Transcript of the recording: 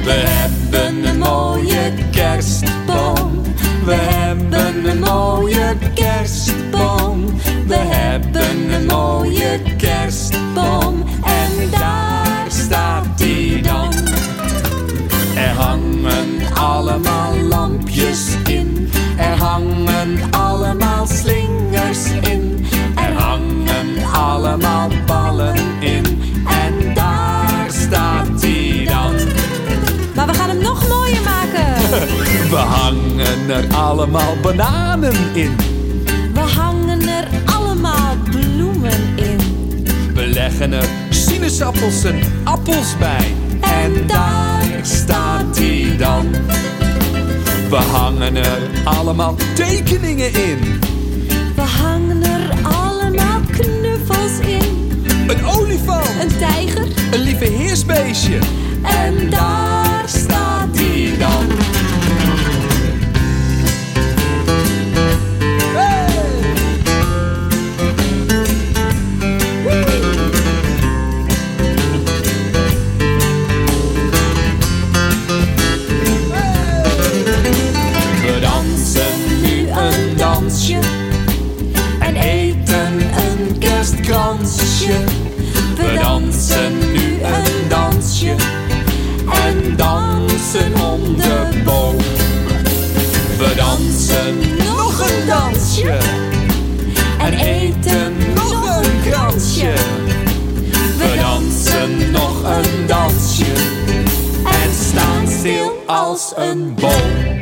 We hebben een mooie kerstboom. We hebben een mooie kerstboom. We hebben een mooie kerstboom. En daar staat die dan. Er hangen allemaal lampjes in. Er hangen allemaal slingers in. Er hangen allemaal ballen in. En daar staat die dan. Maar we gaan hem nog mooier maken. We hangen er allemaal bananen in. We hangen er allemaal bloemen in. We leggen er sinaasappels en appels bij. En daar staat die dan. We hangen er allemaal tekeningen in. We hangen er allemaal knuffels in. Een olifant. Een tijger. Een lieve heersbeestje. En daar staat die dan. We dansen nu een dansje en eten een kerstkransje. We dansen nu een dansje en dansen om de boom. We dansen nog een dansje en eten nog een kransje. We dansen nog een dansje en staan stil als een boom.